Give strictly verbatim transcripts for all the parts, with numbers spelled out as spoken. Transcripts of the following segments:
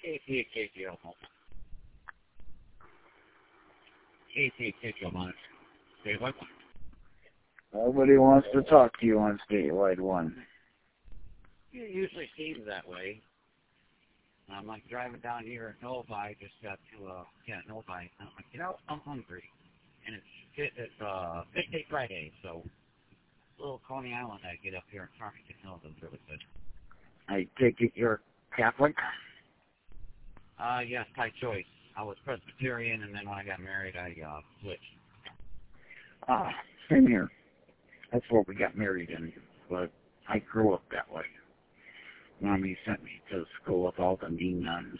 K T K T O. K T K T O on Statewide One. Nobody wants to talk to you on Statewide One. It usually seems that way. I'm like driving down here in Novi, just got to, uh, yeah, Novi. I'm like, you know, I'm hungry. And it's, it's, uh, Big Day Friday, so little Coney Island I get up here in Farmington Hills is really good. I take it you're Catholic? Uh, yes, by choice. I was Presbyterian, and then when I got married, I, uh, switched. Ah, same here. That's what we got married in, but I grew up that way. Mommy sent me to school with all the mean nuns.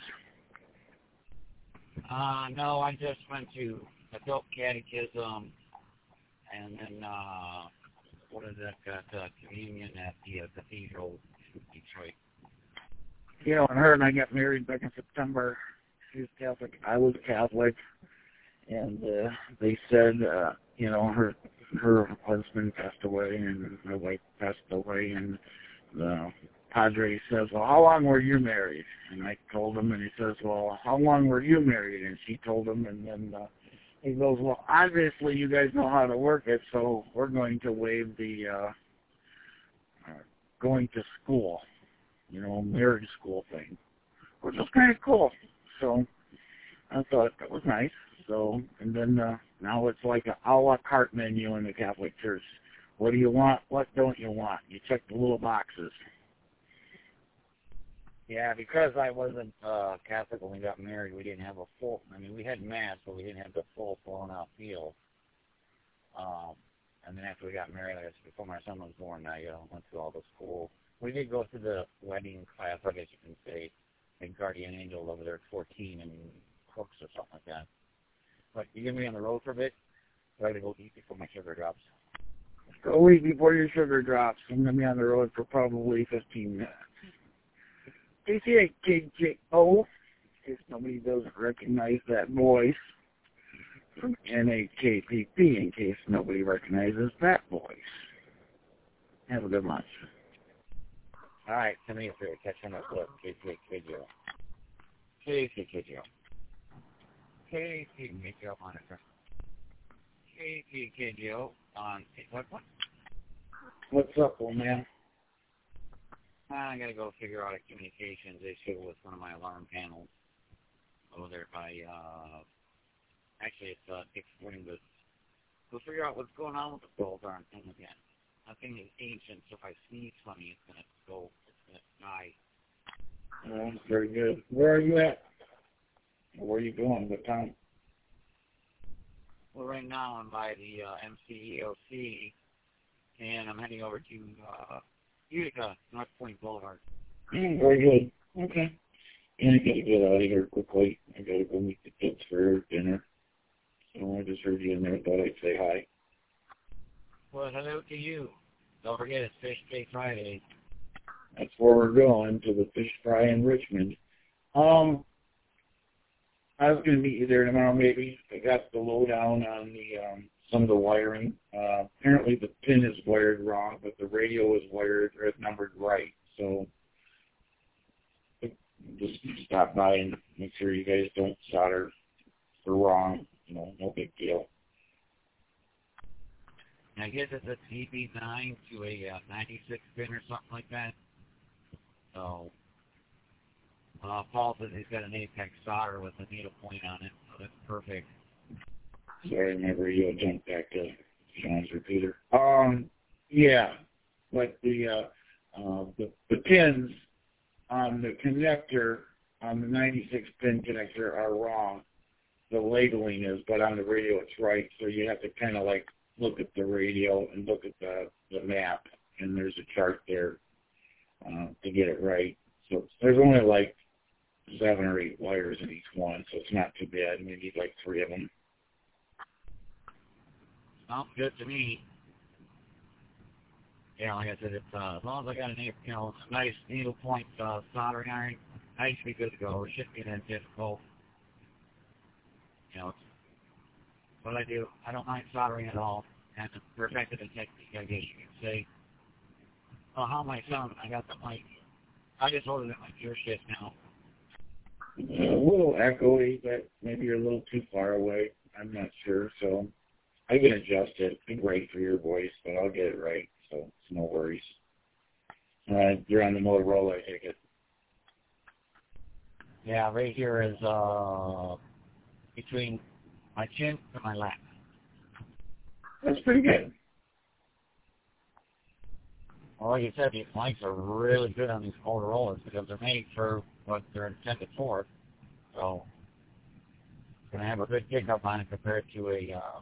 Uh, no, I just went to adult catechism, and then, uh, what is that, got uh, communion at the uh, cathedral in Detroit. You know, and her and I got married back in September. She was Catholic. I was Catholic. And uh, they said, uh, you know, her her husband passed away and my wife passed away. And the padre says, well, how long were you married? And I told him, and he says, well, how long were you married? And she told him, and then uh, he goes, well, obviously you guys know how to work it, so we're going to waive the uh, uh, going to school, you know, marriage school thing, which was kind of cool. So I thought that was nice. So, and then uh, now it's like an a la carte menu in the Catholic Church. What do you want? What don't you want? You check the little boxes. Yeah, because I wasn't uh, Catholic when we got married, we didn't have a full, I mean, we had Mass, but we didn't have the full blown-out meal. Um, and then after we got married, I guess before my son was born, I uh, went through all the school. We did go through the wedding class, I guess you can say, like Guardian Angel over there at fourteen and Cooks or something like that. But you get me on the road for a bit, so I gotta go eat before my sugar drops. Go eat before your sugar drops. I'm going to be on the road for probably fifteen minutes. K T A K J O, in case nobody doesn't recognize that voice, from N A K P P, in case nobody recognizes that voice. Have a good lunch. All right, send me a favor. Catch you on that flip. K T A K J O. K T A K J O. K T A K J O monitor. K T A K J O on what? What? What's up, old man? I gotta go figure out a communications issue with one of my alarm panels over there by, uh, actually it's, uh, Dick's Sporting Goods. We'll figure out what's going on with the gold darn thing again. That thing is ancient, so if I sneeze funny, it's gonna go, it's gonna die. Oh, very good. Where are you at? Where are you going? What time? Well, right now I'm by the, uh, M C E O C, and I'm heading over to, uh, Utica, North Point Boulevard. Mm, very good. Okay. And I gotta get out of here quickly. I gotta go meet the kids for dinner. So I just heard you in there. Thought I'd say hi. Well, hello to you. Don't forget it's Fish Day Friday. That's where we're going, to the fish fry in Richmond. Um, I was gonna meet you there tomorrow, maybe. I got the lowdown on the um, some of the wiring. Uh, apparently the pin is wired wrong, but the radio is wired or numbered right. So just stop by and make sure you guys don't solder for wrong. You know, no big deal. I guess it's a T B nine to a uh, ninety-six pin or something like that. So uh, Paul says he's got an Apex solder with a needle point on it, so that's perfect. Sorry, my radio jumped back to Sean's repeater. Um, yeah, but the uh, uh, the, the pins on the connector, on the ninety-six pin connector, are wrong. The labeling is, but on the radio it's right. So you have to kind of like look at the radio and look at the, the map, and there's a chart there uh, to get it right. So there's only like seven or eight wires in each one, so it's not too bad. We need like three of them. Sounds good to me. Yeah, like I said, it's, uh, as long as I got a you know nice needle point uh, soldering iron, I should be good to go. It shouldn't be that difficult. You know, it's what I do. I don't mind soldering at all, and the perfected technique, I guess you could say. Well, how am I sounding? I got the mic. I just ordered it my gear shift now. a little echoey, but maybe you're a little too far away. I'm not sure, so I can adjust it. Be great for your voice, but I'll get it right, so it's no worries. Uh, you're on the Motorola, I take it. Yeah, right here is uh, between my chin and my lap. That's pretty good. Well, like you said, these mics are really good on these Motorola's because they're made for what they're intended for. So, it's going to have a good pickup on it compared to a uh,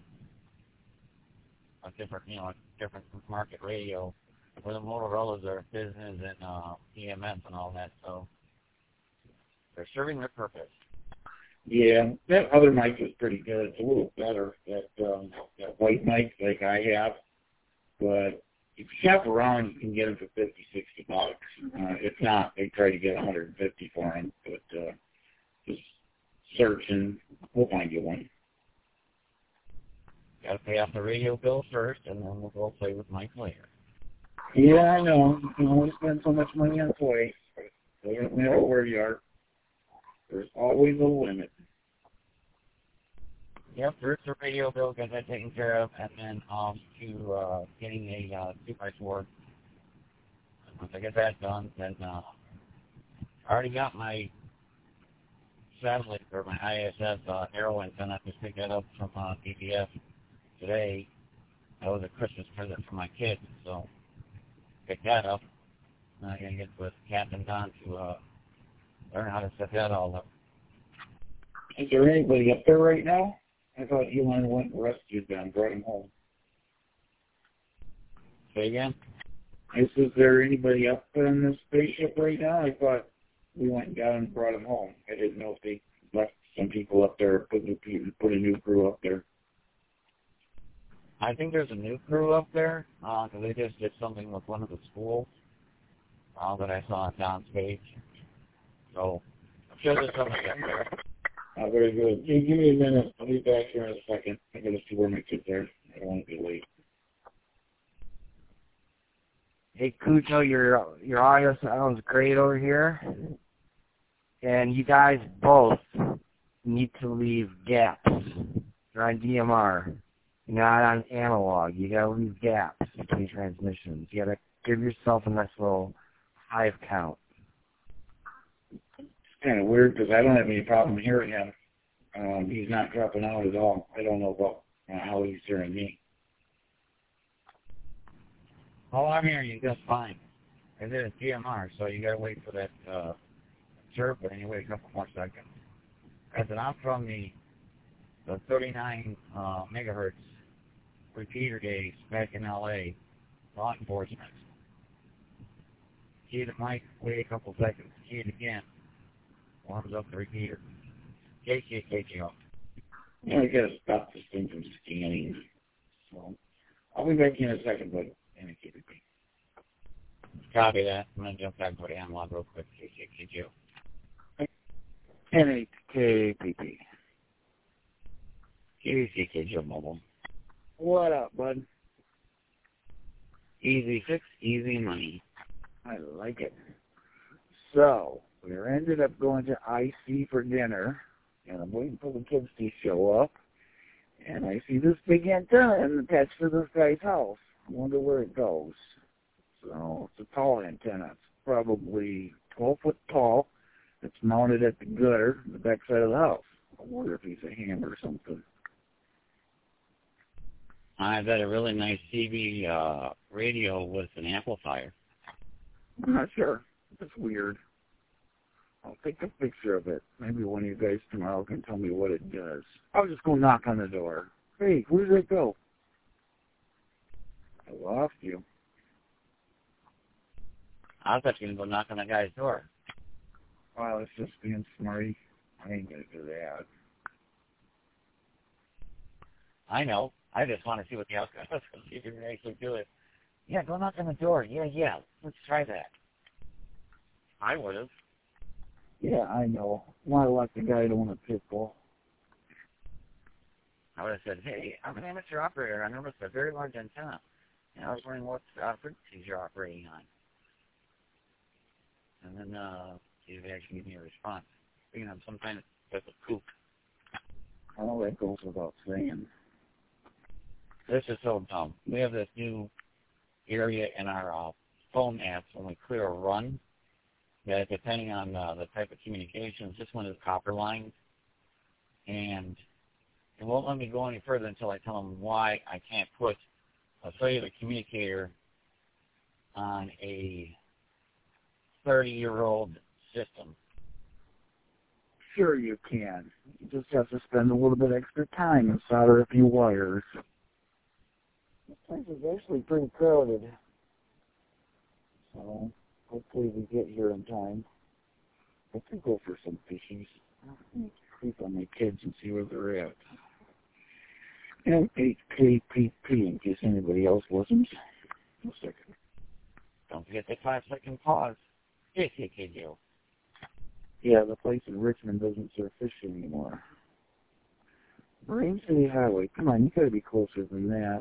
a different, you know, a different market radio, where the Motorola's are business and uh, E M S and all that. So, they're serving their purpose. Yeah, that other mic is pretty good. It's a little better, that, um, that white mic like I have. But if you shop around, you can get them for fifty, sixty bucks. Uh, if not, they try to get one hundred fifty for them. But uh, just search and we'll find you one. Got to pay off the radio bill first, and then we'll go play with Mike later. Yeah, I know. You can only spend so much money on toys. Doesn't matter where you are. There's always a limit. Yep, first the radio bill, got that taken care of, and then um, to uh, getting a uh, two by four. Once I get that done, then uh, I already got my satellite, or my I S S uh, arrow antenna. I just picked that up from uh, D P S today. That was a Christmas present for my kids, so pick that up. And I'm going to get with Captain Don to uh, learn how to set that all up. Is there anybody up there right now? I thought Elon went and rescued them, brought him home. Say again? Is, is there anybody up in this spaceship right now? I thought we went and got him and brought him home. I didn't know if they left some people up there, put new people, put a new crew up there. I think there's a new crew up there, because uh, they just did something with one of the schools uh, that I saw on Don's page. So, I'm sure there's somebody up there. Uh, very good. Hey, give me a minute. I'll be back here in a second. I gotta see where my kids are. I don't want to be late. Hey, Cujo, your your audio sounds great over here. And you guys both need to leave gaps. You're on D M R. You're not on analog. You gotta leave gaps between transmissions. You gotta give yourself a nice little hive count. It's kind of weird because I don't have any problem hearing him. Um, he's not dropping out at all. I don't know about uh, how he's hearing me. Oh, I'm hearing you just fine. It is D M R, so you gotta wait for that uh, chirp, but anyway, a couple more seconds. As an I'm from the the thirty-nine uh, megahertz repeater days back in L A, law enforcement. Key the mic, wait a couple seconds, key it again, warms up the repeater. K K K K O. Yeah, I gotta stop this thing from scanning. So I'll be back in a second, but and keep it. Copy that. I'm gonna jump back and go to analog real quick. K K K K O. N eight K P P. K K K K O mobile. What up, bud? Easy fix, easy money. I like it. So, we ended up going to I C for dinner, and I'm waiting for the kids to show up, and I see this big antenna attached to this guy's house. I wonder where it goes. So, it's a tall antenna. It's probably twelve foot tall. It's mounted at the gutter, the back side of the house. I wonder if he's a ham or something. I've got a really nice C B uh, radio with an amplifier. I'm not sure. It's weird. I'll take a picture of it. Maybe one of you guys tomorrow can tell me what it does. I'll just go knock on the door. Hey, where did it go? I lost you. I thought you were going to go knock on the guy's door. Well, it's just being smarty. I ain't going to do that. I know. I just want to see what the outcome is. See if you can actually do it. Yeah, go knock on the door. Yeah, yeah. Let's try that. I would have. Yeah, I know. Why let the guy own a pit bull? I would have said, hey, I'm an amateur operator. I noticed a very large antenna. And I was wondering what uh, frequencies you're operating on. And then uh, see if they actually give me a response. being on some kind of type of kook. Oh, that goes without saying. This is so dumb. We have this new area in our uh, phone apps when we clear a run that, depending on uh, the type of communications, this one is copper lines, and it won't let me go any further until I tell them why I can't put a cellular communicator on a thirty-year-old system. Sure you can. You just have to spend a little bit extra time and solder a few wires. This place is actually pretty crowded. So, hopefully we get here in time. I could go for some fishies. Creep on my kids and see where they're at. M H K P P, in case anybody else listens. One second. Don't forget the five-second pause. K C K J O. Yeah, the place in Richmond doesn't serve fish anymore. Marine City Highway. Come on, you gotta be closer than that.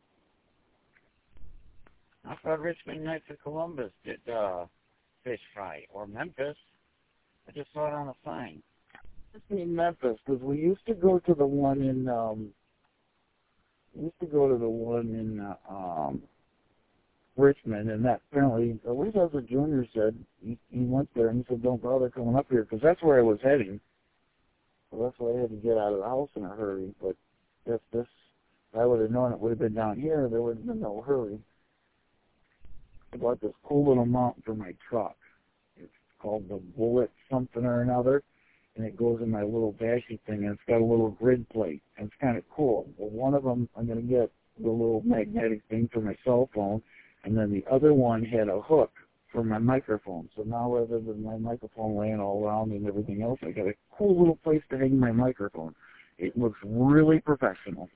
I thought Richmond Knights of Columbus did uh, fish fry, or Memphis. I just saw it on a sign. It's in Memphis, because we used to go to the one in, um, we used to go to the one in, uh, um, Richmond, and that apparently, at least that's what Junior said. He, he went there and he said, don't bother coming up here, because that's where I was heading. So that's why I had to get out of the house in a hurry. But if this, if I would have known it would have been down here, there would have been no hurry. I bought this cool little mount for my truck. It's called the Bullet something or another, and it goes in my little bashy thing, and it's got a little grid plate, and it's kind of cool. Well, one of them, I'm going to get the little magnetic thing for my cell phone, and then the other one had a hook for my microphone. So now rather than my microphone laying all around and everything else, I got a cool little place to hang my microphone. It looks really professional.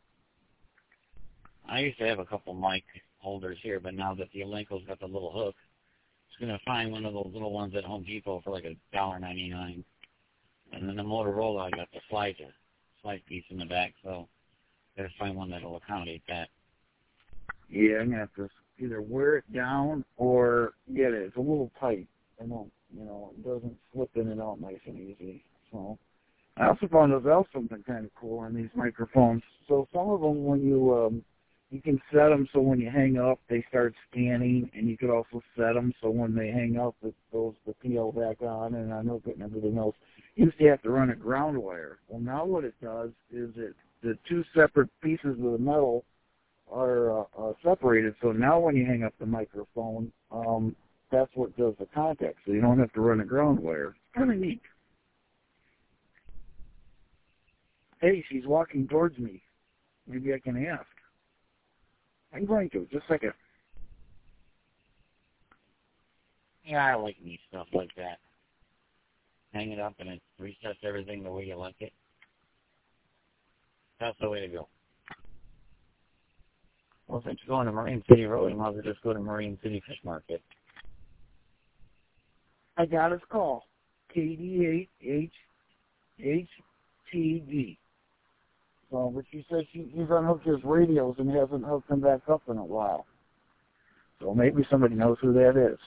I used to have a couple mic holders here, but now that the Elenco's got the little hook, I was going to find one of those little ones at Home Depot for like a dollar ninety-nine. And then the Motorola, I got the slide, slide piece in the back, so I got to find one that'll accommodate that. Yeah, I'm going to have to either wear it down or get it. It's a little tight. I don't, you know, it doesn't slip in and out nice and easy. So I also found out else something kind of cool on these microphones. So some of them, when you, um, you can set them so when you hang up, they start scanning, and you could also set them so when they hang up, it goes the P L back on, and I know it and everything else. You used to have to run a ground wire. Well, now what it does is it the two separate pieces of the metal are uh, uh, separated, so now when you hang up the microphone, um, that's what does the contact, so you don't have to run a ground wire. It's kind of neat. Hey, she's walking towards me. Maybe I can ask. I'm going to. Just a second. Yeah, I like neat stuff like that. Hang it up and it resets everything the way you like it. That's the way to go. Well, since you're going to Marine City Road, you might as well just go to Marine City Fish Market. I got his call. K D eight H H T D. So, but she said she, he's unhooked his radios and hasn't hooked them back up in a while. So maybe somebody knows who that is.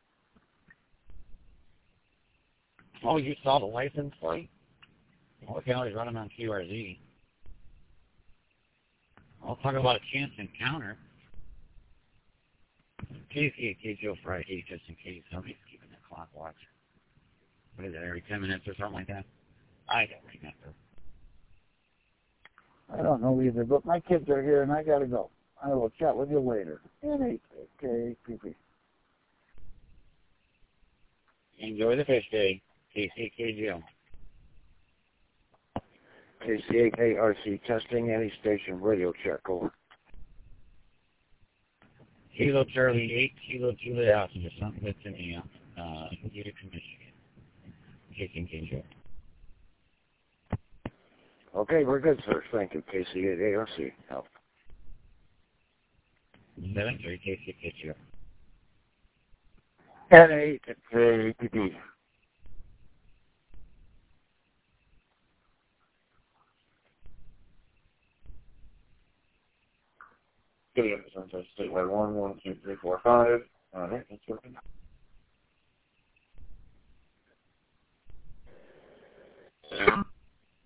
Oh, you saw the license plate? Well, we can always run them on Q R Z. I'll talk about a chance encounter. K C K J O Friday, just in case somebody's keeping the clock watch. What is it, every ten minutes or something like that? I don't remember. I don't know either, but my kids are here and I gotta go. I will chat with you later. Okay, P P. Enjoy the fish day. K C K J O. K C eight A R C testing any station radio check over. Kilo Charlie eight, Kilo Juliet Alpha, something that's in the uh, Utica, Michigan. K C K J O. Okay, we're good, sir. Thank you, K C eight A R C. Help. seven three K C K J O. N eight K P P. Good evening, Sunset Statewide one, one, two, three, four, five. All right, that's working.